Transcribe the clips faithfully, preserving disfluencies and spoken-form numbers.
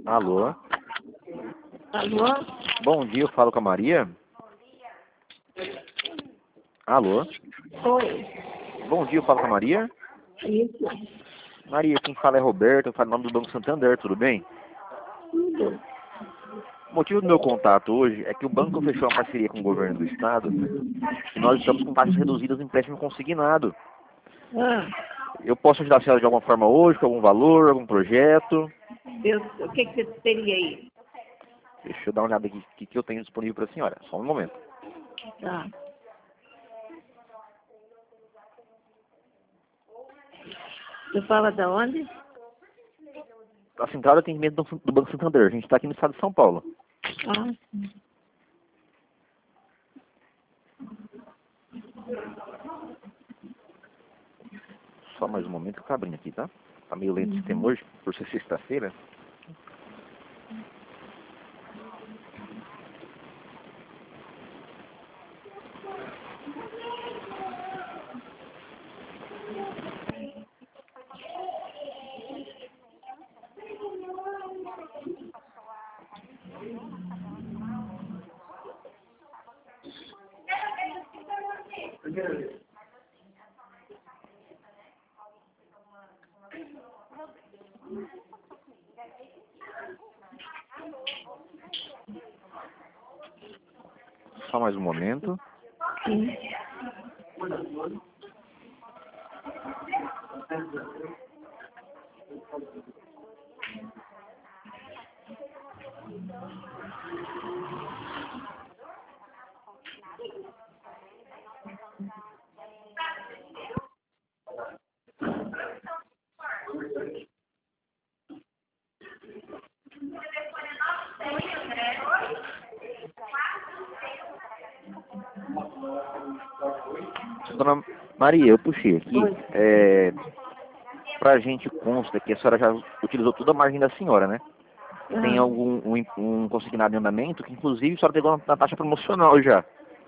Alô? Alô? Bom dia, eu falo com a Maria. Alô? Oi. Bom dia, eu falo com a Maria. Isso. Maria, quem fala é Roberto, eu falo em nome do Banco Santander, tudo bem? Tudo. O motivo do meu contato hoje é que o banco fechou uma parceria com o governo do estado e nós estamos com taxas reduzidas no empréstimo consignado. Ah, Eu posso ajudar a senhora de alguma forma hoje, com algum valor, algum projeto? eu, o que, que você teria aí? Deixa eu dar uma olhada aqui, o que, que eu tenho disponível para a senhora. Só um momento. Tá. Você fala da onde? A central de atendimento do, do Banco Santander. A gente está aqui no estado de São Paulo. Ah, Só mais um momento que eu tô abrindo aqui, tá? Tá meio lento o sistema uhum. hoje, por ser sexta-feira. Só mais um momento. Sim. Dona Maria, eu puxei aqui. Oi. É, pra gente consta que a senhora já utilizou toda a margem da senhora, né? Tem Ah, algum um, um consignado em andamento que inclusive a senhora pegou na taxa promocional já.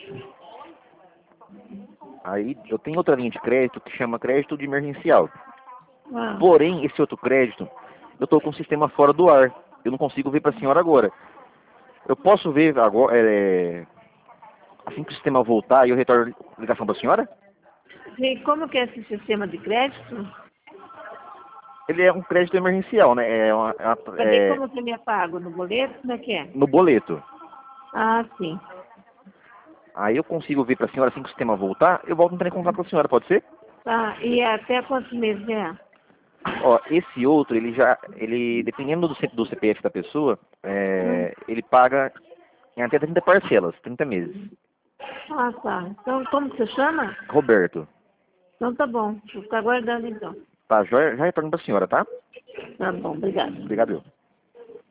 Aí eu tenho outra linha de crédito que chama crédito de emergencial. ah. Porém, esse outro crédito, eu estou com o sistema fora do ar. Eu não consigo ver para a senhora agora. Eu posso ver agora, é, assim que o sistema voltar e eu retorno a ligação para a senhora? E como que é esse sistema de crédito? Ele é um crédito emergencial, né? É, uma- é uma- Cadê é como você me paga? No boleto? Como é que é? no boleto. Ah, sim. Aí eu consigo ver para a senhora assim que o sistema voltar, eu volto a entrar em contato com a senhora, pode ser? Tá. E até quantos meses é? Ó, esse outro, ele já, ele, dependendo do, C- do C P F da pessoa, Hum. é, ele paga em até trinta parcelas, trinta meses. Ah, tá. Então, como que você chama? Roberto, Então tá bom. Vou ficar aguardando então. tá, já, já retorno para a senhora, tá? Tá bom, obrigada. Obrigado. eu.